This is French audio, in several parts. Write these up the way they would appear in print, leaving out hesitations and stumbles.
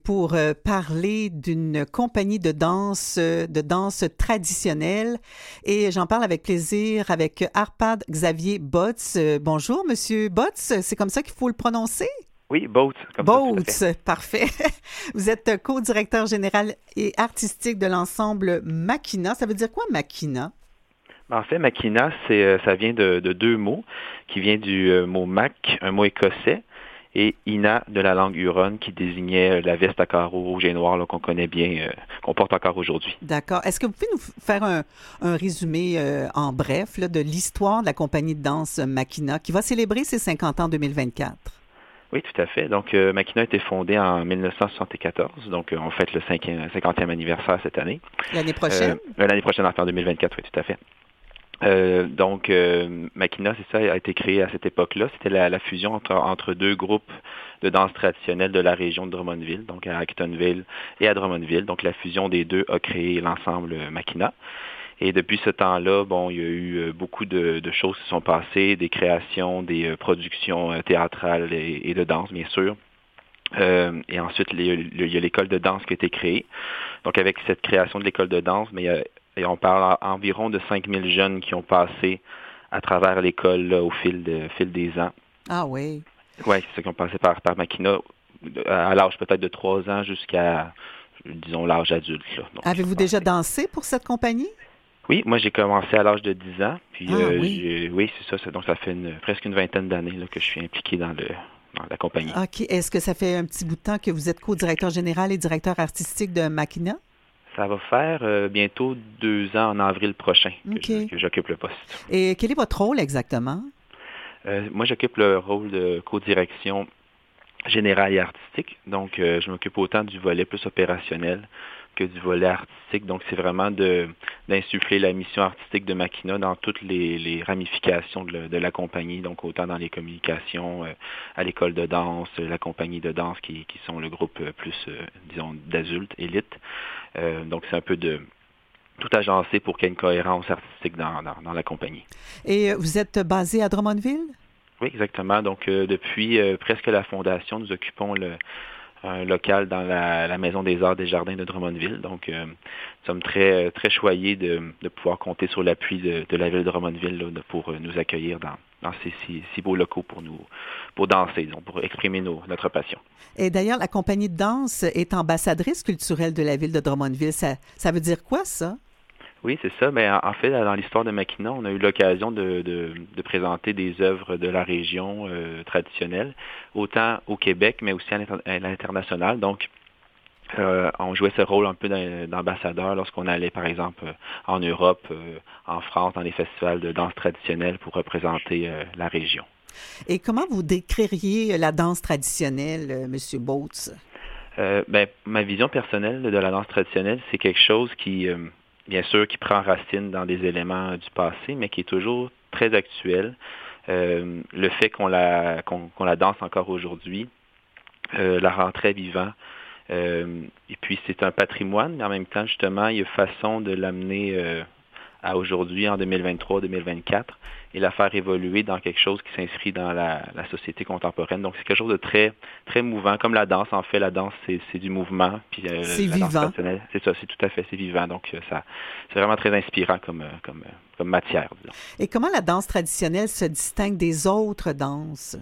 pour parler d'une compagnie de danse traditionnelle. Et j'en parle avec plaisir avec Arpad Xavier Botz. Bonjour, Monsieur Botz, c'est comme ça qu'il faut le prononcer? Oui, Boats, comme ça, tout à fait. Botz, parfait. Vous êtes co-directeur général et artistique de l'ensemble Makina. Ça veut dire quoi, Makina? En fait, Makina, ça vient de deux mots, qui vient du mot Mac, un mot écossais, et Ina de la langue huronne, qui désignait la veste à carreaux rouge et noir là, qu'on connaît bien, qu'on porte encore aujourd'hui. D'accord. Est-ce que vous pouvez nous faire un résumé en bref là, de l'histoire de la compagnie de danse Makina qui va célébrer ses 50 ans en 2024? Oui, tout à fait. Donc, Makina a été fondée en 1974, donc on fête le 50e anniversaire cette année. L'année prochaine? L'année prochaine, en 2024, oui, tout à fait. Makina, c'est ça, a été créé à cette époque-là. C'était la fusion entre deux groupes de danse traditionnelle de la région de Drummondville, donc à Actonville et à Drummondville. Donc, la fusion des deux a créé l'ensemble Makina. Et depuis ce temps-là, bon, il y a eu beaucoup de choses qui sont passées, des créations, des productions théâtrales et de danse, bien sûr. Et ensuite, il y a l'école de danse qui a été créée. Donc, avec cette création de l'école de danse, mais et on parle environ de 5000 jeunes qui ont passé à travers l'école là, au fil des ans. Ah oui. Oui, c'est ça qui ont passé par Makina à l'âge peut-être de 3 ans jusqu'à, disons, l'âge adulte. Là. Donc, Avez-vous déjà dansé pour cette compagnie? oui, moi j'ai commencé à l'âge de 10 ans, puis Ah oui. oui, c'est ça, donc ça fait presque une vingtaine d'années là, que je suis impliqué dans la compagnie. OK. Est-ce que ça fait un petit bout de temps que vous êtes co-directeur général et directeur artistique de Makina? Ça va faire bientôt 2 ans en avril prochain OK. que j'occupe le poste. Et quel est votre rôle exactement? Moi, j'occupe le rôle de co-direction générale et artistique. Donc, je m'occupe autant du volet plus opérationnel que du volet artistique. Donc, c'est vraiment d'insuffler la mission artistique de Makina dans toutes les ramifications de la compagnie. Donc, autant dans les communications, à l'école de danse, la compagnie de danse qui sont le groupe plus, disons, d'adultes, élite. Donc, c'est un peu de tout agencé pour qu'il y ait une cohérence artistique dans la compagnie. Et vous êtes basé à Drummondville? Oui, exactement. Donc, depuis presque la fondation, nous occupons un local dans la Maison des Arts des Jardins de Drummondville. Donc, nous sommes très choyés de pouvoir compter sur l'appui de la ville de Drummondville là, pour nous accueillir dans ces si beaux locaux pour danser, donc pour exprimer notre passion. Et d'ailleurs, la compagnie de danse est ambassadrice culturelle de la ville de Drummondville. Ça veut dire quoi, ça? Oui, c'est ça. Mais en fait, dans l'histoire de Makina, on a eu l'occasion de présenter des œuvres de la région traditionnelle, autant au Québec, mais aussi à l'international. Donc, on jouait ce rôle un peu d'ambassadeur lorsqu'on allait, par exemple, en Europe, en France, dans les festivals de danse traditionnelle pour représenter la région. Et comment vous décririez la danse traditionnelle, Monsieur Boats? Ma vision personnelle de la danse traditionnelle, c'est quelque chose qui, bien sûr, qui prend racine dans des éléments du passé, mais qui est toujours très actuel. Le fait qu'on la danse encore aujourd'hui la rend très vivant. Et puis, c'est un patrimoine, mais en même temps, justement, il y a façon de l'amener à aujourd'hui, en 2023-2024, et la faire évoluer dans quelque chose qui s'inscrit dans la société contemporaine. Donc, c'est quelque chose de très mouvant. Comme la danse, en fait, la danse, c'est du mouvement. Puis C'est la danse vivant. traditionnelle, c'est ça, c'est tout à fait, c'est vivant. Donc, c'est vraiment très inspirant comme matière, disons. Et comment la danse traditionnelle se distingue des autres danses?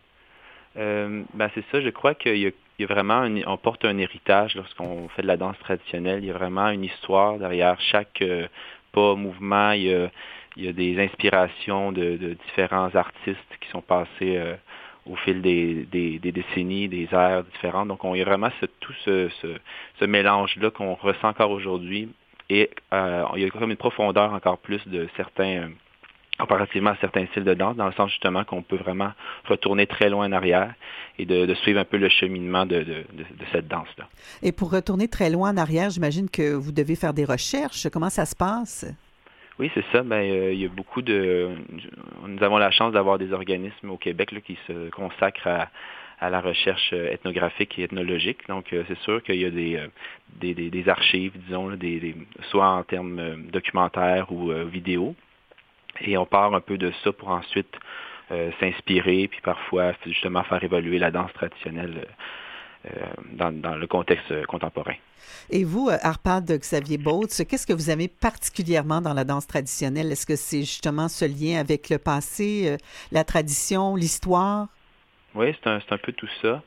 C'est ça, je crois qu'il y a vraiment, on porte un héritage lorsqu'on fait de la danse traditionnelle. Il y a vraiment une histoire derrière chaque pas, mouvement. Il y a des inspirations de différents artistes qui sont passés au fil des décennies, des ères différentes. Donc, il y a vraiment tout ce mélange-là qu'on ressent encore aujourd'hui. Et il y a comme une profondeur encore plus de certains comparativement à certains styles de danse, dans le sens justement qu'on peut vraiment retourner très loin en arrière et de suivre un peu le cheminement de cette danse-là. Et pour retourner très loin en arrière, j'imagine que vous devez faire des recherches. Comment ça se passe? Oui, c'est ça. Il y a beaucoup nous avons la chance d'avoir des organismes au Québec là, qui se consacrent à la recherche ethnographique et ethnologique. Donc, c'est sûr qu'il y a des archives, disons, là, soit en termes documentaires ou vidéo. Et on part un peu de ça pour ensuite s'inspirer, puis parfois justement faire évoluer la danse traditionnelle dans le contexte contemporain. Et vous, Arpad Xavier Bautz, qu'est-ce que vous aimez particulièrement dans la danse traditionnelle? Est-ce que c'est justement ce lien avec le passé, la tradition, l'histoire? Oui, c'est un peu tout ça.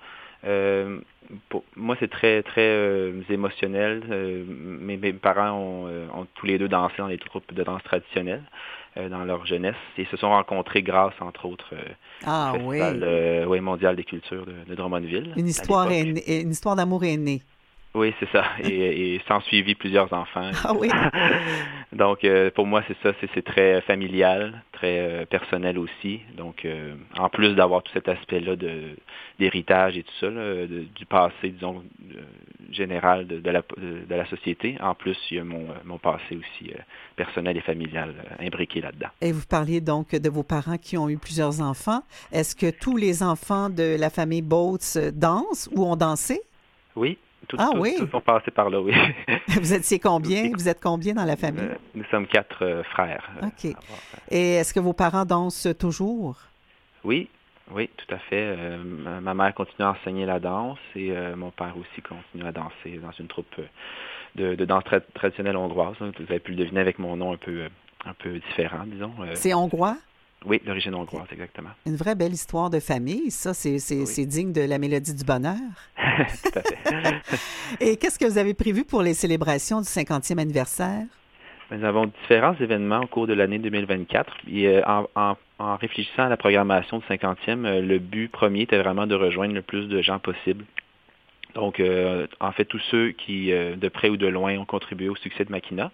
Pour moi, c'est très, très émotionnel. Mes parents ont tous les deux dansé dans les troupes de danse traditionnelle dans leur jeunesse et se sont rencontrés grâce, entre autres, au Festival mondial des cultures de Drummondville Une à histoire, l'époque. une histoire d'amour est née. Oui, c'est ça. Et s'en suivi plusieurs enfants. Ah oui? Donc, pour moi, c'est ça. C'est très familial, très personnel aussi. Donc, en plus d'avoir tout cet aspect-là d'héritage et tout ça, là, du passé, disons, général de la société, en plus, il y a mon passé aussi personnel et familial imbriqué là-dedans. Et vous parliez donc de vos parents qui ont eu plusieurs enfants. Est-ce que tous les enfants de la famille Bautz dansent ou ont dansé? Oui. Tous oui? sont passés par là, oui. Vous étiez combien? Vous êtes combien dans la famille? Nous sommes 4 frères. OK. Et est-ce que vos parents dansent toujours? Oui, tout à fait. Ma mère continue à enseigner la danse et mon père aussi continue à danser dans une troupe de danse traditionnelle hongroise. Vous avez pu le deviner avec mon nom un peu différent, disons. C'est hongrois? Oui, d'origine hongroise, exactement. Une vraie belle histoire de famille, ça, c'est digne de la Mélodie du bonheur. Tout à fait. Et qu'est-ce que vous avez prévu pour les célébrations du 50e anniversaire? Nous avons différents événements au cours de l'année 2024. Et en réfléchissant à la programmation du 50e, le but premier était vraiment de rejoindre le plus de gens possible. Donc, en fait, tous ceux qui, de près ou de loin, ont contribué au succès de Makina.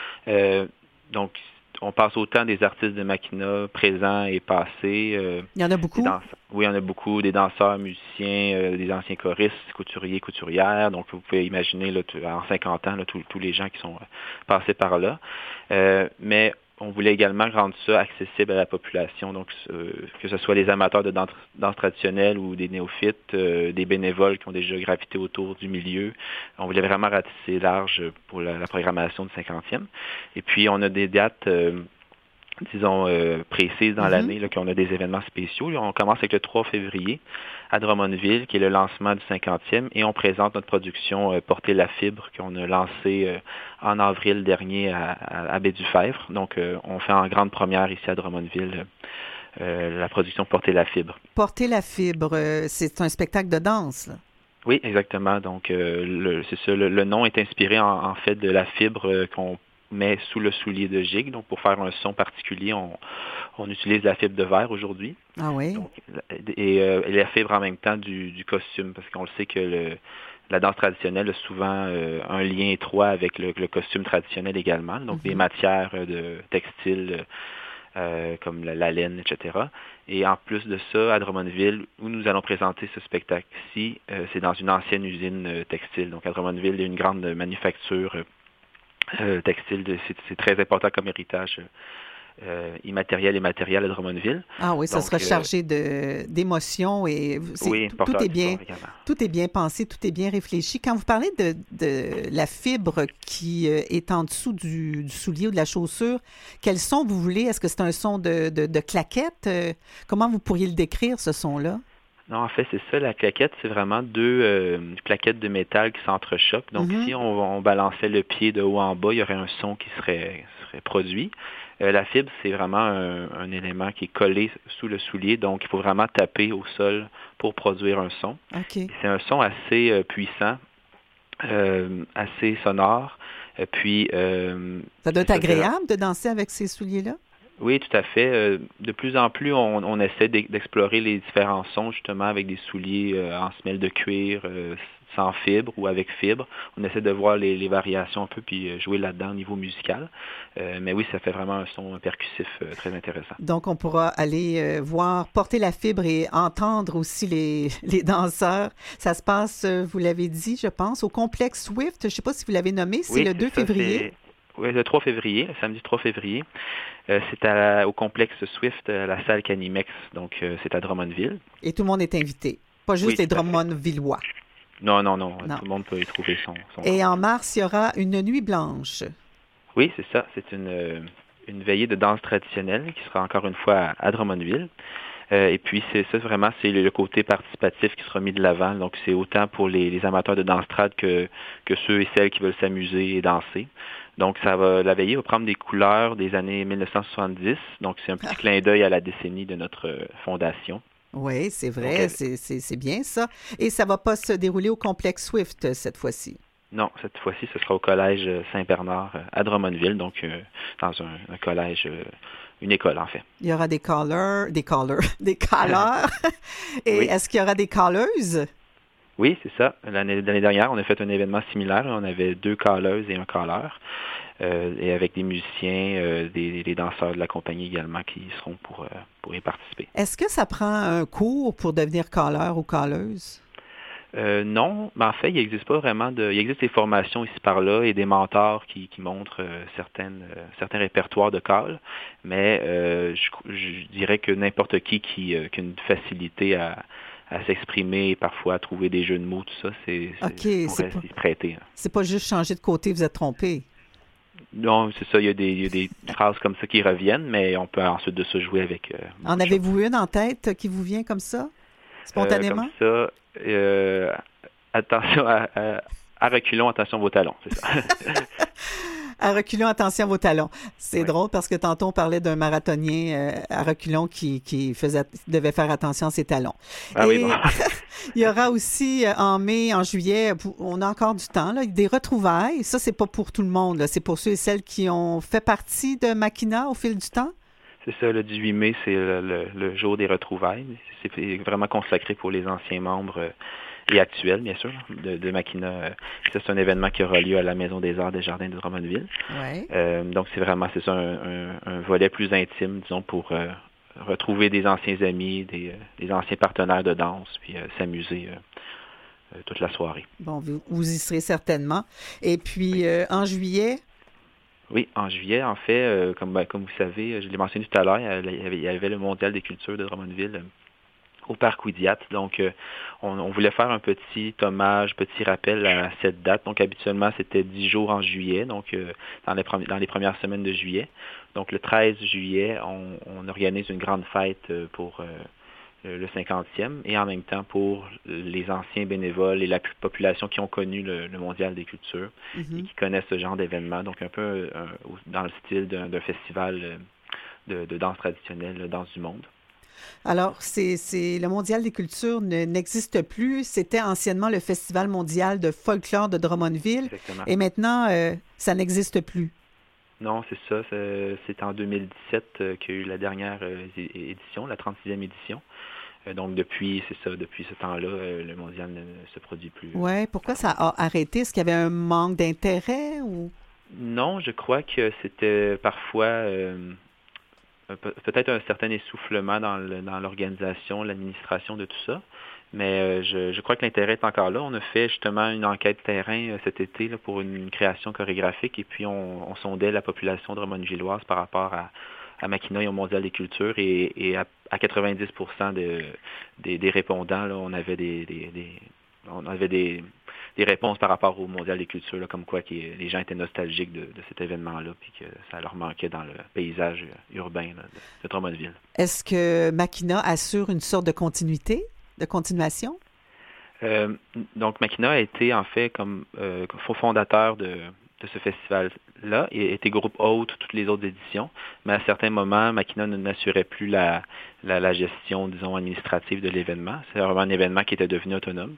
Donc, on passe autant des artistes de Makina présents et passés. Il y en a beaucoup? Oui, il y en a beaucoup. Des danseurs, musiciens, des anciens choristes, couturiers, couturières. Donc, vous pouvez imaginer là, en 50 ans, là, tous les gens qui sont passés par là. Mais on voulait également rendre ça accessible à la population, donc que ce soit les amateurs de danse traditionnelle ou des néophytes, des bénévoles qui ont déjà gravité autour du milieu. On voulait vraiment ratisser large pour la programmation du 50e. Et puis, on a des dates, disons, précises dans l'année, là, qu'on a des événements spéciaux. On commence avec le 3 février à Drummondville, qui est le lancement du 50e, et on présente notre production Porter la fibre, qu'on a lancée en avril dernier à Baie-du-Fèvre. Donc, on fait en grande première ici à Drummondville la production Porter la fibre. Porter la fibre, c'est un spectacle de danse, là. Oui, exactement. Donc, c'est ça. Le nom est inspiré en fait de la fibre qu'on met sous le soulier de gigue. Donc, pour faire un son particulier, on utilise la fibre de verre aujourd'hui. Ah oui? Donc, et la fibre en même temps du costume, parce qu'on le sait que la danse traditionnelle a souvent un lien étroit avec le costume traditionnel également. Donc, des matières de textile comme la laine, etc. Et en plus de ça, à Drummondville, où nous allons présenter ce spectacle-ci, c'est dans une ancienne usine textile. Donc, à Drummondville, il y a une grande manufacture textile. C'est très important comme héritage immatériel et matériel à Drummondville. Ah oui, ça Donc, sera chargé d'émotions et oui, tout est bien pensé, tout est bien réfléchi. Quand vous parlez de la fibre qui est en dessous du soulier ou de la chaussure, quel son vous voulez? Est-ce que c'est un son de claquette? Comment vous pourriez le décrire, ce son-là? Non, en fait, c'est ça. La claquette, c'est vraiment deux plaquettes de métal qui s'entrechoquent. Donc, si on balançait le pied de haut en bas, il y aurait un son qui serait produit. La fibre, c'est vraiment un élément qui est collé sous le soulier. Donc, il faut vraiment taper au sol pour produire un son. Okay. C'est un son assez puissant, assez sonore. Puis, ça doit être agréable de danser avec ces souliers-là? Oui, tout à fait. De plus en plus, on essaie d'explorer les différents sons, justement, avec des souliers en semelle de cuir, sans fibre ou avec fibre. On essaie de voir les variations un peu, puis jouer là-dedans au niveau musical. Mais oui, ça fait vraiment un son percussif très intéressant. Donc, on pourra aller voir, porter la fibre et entendre aussi les danseurs. Ça se passe, vous l'avez dit, je pense, au complexe Swift. Je ne sais pas si vous l'avez nommé, c'est le 2 février. Oui, le 3 février, le samedi 3 février. C'est au complexe Swift, à la salle Canimex, donc c'est à Drummondville. Et tout le monde est invité, pas juste les Drummondvillois. Non, tout le monde peut y trouver son Et en mars, il y aura une nuit blanche. Oui, c'est ça. C'est une veillée de danse traditionnelle qui sera encore une fois à Drummondville. Et puis c'est ça vraiment, c'est le côté participatif qui sera mis de l'avant. Donc c'est autant pour les amateurs de danse trad que ceux et celles qui veulent s'amuser et danser. Donc la veillée va prendre des couleurs des années 1970. Donc c'est un petit clin d'œil à la décennie de notre fondation. Oui, c'est Donc vrai, c'est bien ça. Et ça va pas se dérouler au complexe Swift cette fois-ci. non, cette fois-ci, ce sera au collège Saint-Bernard à Drummondville, donc dans un collège, une école en fait. Il y aura des calleurs. Et Oui. est-ce qu'il y aura des calleuses? Oui, c'est ça. L'année dernière, on a fait un événement similaire. On avait 2 calleuses et un calleur, et avec des musiciens, des danseurs de la compagnie également qui seront pour y participer. Est-ce que ça prend un cours pour devenir calleur ou calleuse? Non, mais en fait, il n'existe pas vraiment il existe des formations ici par là et des mentors qui montrent certains répertoires de call, mais je dirais que n'importe qui a une facilité à s'exprimer et parfois à trouver des jeux de mots, tout ça, OK, pourrait s'y prêter. c'est pas juste changer de côté, vous êtes trompé. Non, c'est ça, il y a des phrases comme ça qui reviennent, mais on peut ensuite de ça jouer avec beaucoup En de choses. avez-vous une en tête qui vous vient comme ça, Comme spontanément? ça, attention à reculons, attention à vos talons, c'est ça. À reculons, attention à vos talons. C'est Oui. drôle parce que tantôt on parlait d'un marathonien à reculons qui devait faire attention à ses talons. Ah oui, bon. Et il y aura aussi en mai, en juillet, on a encore du temps, là, des retrouvailles. Ça, c'est pas pour tout le monde, là. C'est pour ceux et celles qui ont fait partie de Makina au fil du temps. C'est ça, le 18 mai, c'est le jour des retrouvailles. C'est vraiment consacré pour les anciens membres et actuels, bien sûr, de Makina. Ça, c'est un événement qui aura lieu à la Maison des Arts des Jardins de Drummondville. Ouais. Donc, c'est ça, un volet plus intime, disons, pour retrouver des anciens amis, des anciens partenaires de danse, puis s'amuser toute la soirée. Bon, vous y serez certainement. Et puis, Oui. en juillet, Oui, en juillet, en fait, comme vous savez, je l'ai mentionné tout à l'heure, il y avait le Mondial des cultures de Drummondville au Parc Ouidiat. Donc, on voulait faire un petit hommage, petit rappel à cette date. Donc, habituellement, c'était 10 jours en juillet, donc dans les premières semaines de juillet. Donc, le 13 juillet, on organise une grande fête pour le 50e, et en même temps pour les anciens bénévoles et la population qui ont connu le Mondial des cultures et qui connaissent ce genre d'événement. Donc, un peu dans le style d'un festival de danse traditionnelle, la danse du monde. alors, le Mondial des cultures n'existe plus. C'était anciennement le Festival mondial de folklore de Drummondville. Exactement. Et maintenant, ça n'existe plus. Non, c'est ça. C'est en 2017 qu'il y a eu la dernière édition, la 36e édition. Donc, depuis ce temps-là, le mondial ne se produit plus. Oui, pourquoi ça a arrêté? Est-ce qu'il y avait un manque d'intérêt ou... Non, je crois que c'était parfois peut-être un certain essoufflement dans l'organisation, l'administration de tout ça. Mais je crois que l'intérêt est encore là. On a fait justement une enquête terrain cet été là, pour une création chorégraphique, et puis on sondait la population drummondvilloise par rapport à Makina et au Mondial des cultures, et à 90% des répondants, là, on avait des réponses par rapport au Mondial des cultures, là, comme quoi les gens étaient nostalgiques de cet événement-là, puis que ça leur manquait dans le paysage urbain là, de Drummondville. Est-ce que Makina assure une sorte de continuation? Donc, Makina a été en fait comme fondateur de ce festival-là et était groupe hôte toutes les autres éditions, mais à certains moments, Makina n'assurait plus la gestion, disons, administrative de l'événement. C'est vraiment un événement qui était devenu autonome.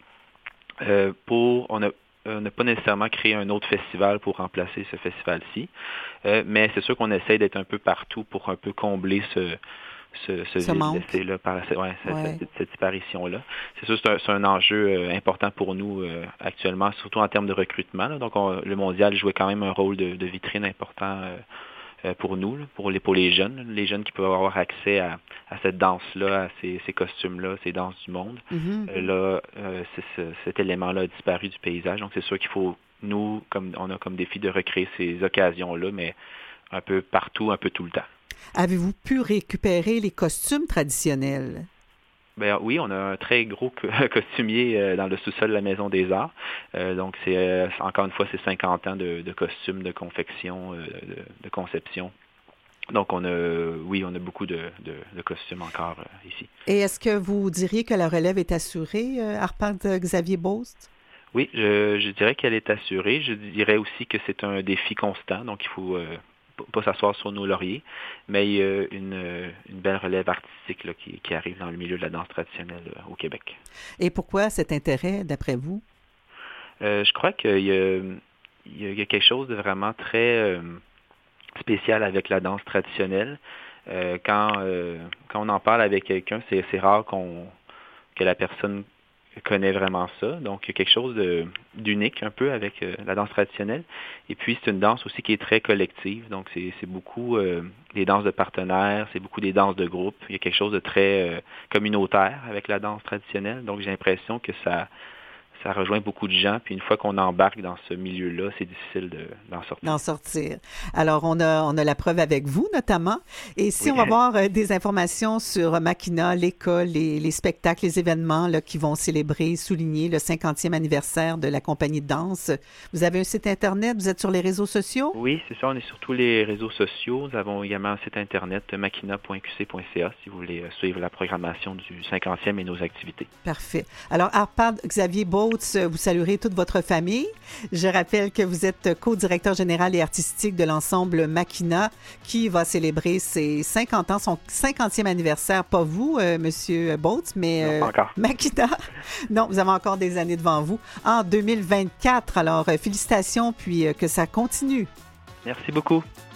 On n'a pas nécessairement créé un autre festival pour remplacer ce festival-ci, mais c'est sûr qu'on essaie d'être un peu partout pour un peu combler ce vide laissé là par cette disparition-là. C'est sûr que c'est un enjeu important pour nous actuellement, surtout en termes de recrutement, là. Donc, le mondial jouait quand même un rôle de vitrine important pour nous, là, pour les jeunes qui peuvent avoir accès à cette danse-là, à ces costumes-là, ces danses du monde. Là, cet élément-là a disparu du paysage. Donc, c'est sûr qu'il faut, nous, on a comme défi de recréer ces occasions-là, mais un peu partout, un peu tout le temps. Avez-vous pu récupérer les costumes traditionnels? Ben oui, on a un très gros costumier dans le sous-sol de la Maison des Arts. Donc, encore une fois, c'est 50 ans de costumes, de confection, de conception Donc, on a beaucoup de costumes encore ici. Et est-ce que vous diriez que la relève est assurée, Arpad Xavier Bost? Oui, je dirais qu'elle est assurée. Je dirais aussi que c'est un défi constant, donc il faut pas s'asseoir sur nos lauriers, mais il y a une belle relève artistique là, qui arrive dans le milieu de la danse traditionnelle au Québec. Et pourquoi cet intérêt, d'après vous? Je crois qu'il y a quelque chose de vraiment très spécial avec la danse traditionnelle. Quand on en parle avec quelqu'un, c'est rare que la personne connaît vraiment ça. Donc, il y a quelque chose d'unique un peu avec la danse traditionnelle. Et puis, c'est une danse aussi qui est très collective. Donc, c'est beaucoup des danses de partenaires, c'est beaucoup des danses de groupe. Il y a quelque chose de très communautaire avec la danse traditionnelle. Donc, j'ai l'impression que ça rejoint beaucoup de gens. Puis une fois qu'on embarque dans ce milieu-là, c'est difficile d'en sortir. D'en sortir. Alors, on a la preuve avec vous, notamment. Et si Oui. on va voir des informations sur Makina, l'école, les spectacles, les événements là, qui vont célébrer, souligner le 50e anniversaire de la compagnie de danse, vous avez un site Internet, vous êtes sur les réseaux sociaux? Oui, c'est ça. On est sur tous les réseaux sociaux. Nous avons également un site Internet, makina.qc.ca, si vous voulez suivre la programmation du 50e et nos activités. Parfait. Alors, Arpad Xavier Bost, vous saluerez toute votre famille. Je rappelle que vous êtes co-directeur général et artistique de l'ensemble Makina qui va célébrer ses 50 ans, son 50e anniversaire. Pas vous, Monsieur Bost, mais non, pas encore. Makina. Non, vous avez encore des années devant vous. En 2024, alors félicitations, puis que ça continue. Merci beaucoup.